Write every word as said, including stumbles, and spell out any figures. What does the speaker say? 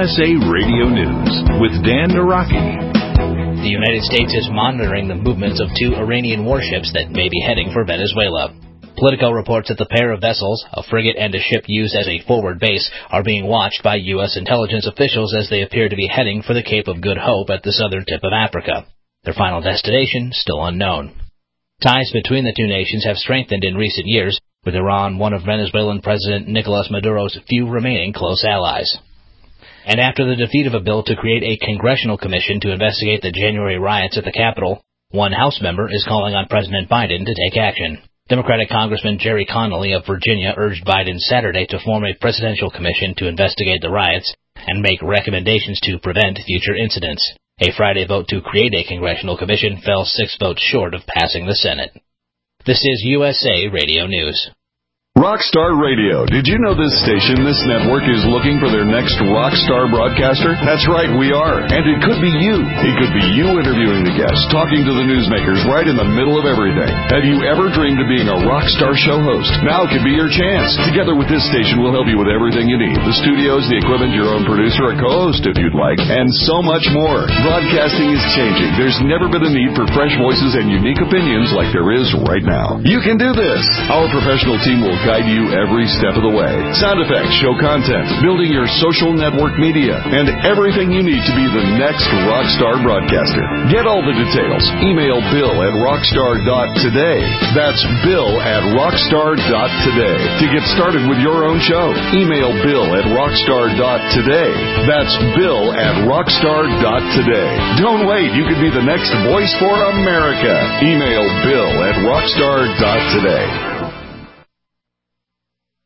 S A Radio News with Dan Naraki. The United States is monitoring the movements of two Iranian warships that may be heading for Venezuela. Politico reports that the pair of vessels, a frigate and a ship used as a forward base, are being watched by U S intelligence officials as they appear to be heading for the Cape of Good Hope at the southern tip of Africa. Their final destination still unknown. Ties between the two nations have strengthened in recent years, with Iran one of Venezuelan President Nicolas Maduro's few remaining close allies. And after the defeat of a bill to create a congressional commission to investigate the January riots at the Capitol, one House member is calling on President Biden to take action. Democratic Congressman Jerry Connolly of Virginia urged Biden Saturday to form a presidential commission to investigate the riots and make recommendations to prevent future incidents. A Friday vote to create a congressional commission fell six votes short of passing the Senate. This is U S A Radio News. Rockstar Radio. Did you know this station, this network, is looking for their next rockstar broadcaster? That's right, we are. And it could be you. It could be you interviewing the guests, talking to the newsmakers right in the middle of everything. Have you ever dreamed of being a rockstar show host? Now could be your chance. Together with this station, we'll help you with everything you need. The studios, the equipment, your own producer, a co-host if you'd like, and so much more. Broadcasting is changing. There's never been a need for fresh voices and unique opinions like there is right now. You can do this. Our professional team will guide you every step of the way. Sound effects, show content, building your social network media, and everything you need to be the next rockstar broadcaster. Get all the details. Email Bill at rockstar dot today. That's Bill at rockstar dot today. To get started with your own show, email Bill at rockstar dot today. That's Bill at rockstar dot today. Don't wait. You could be the next voice for America. Email Bill at rockstar dot today.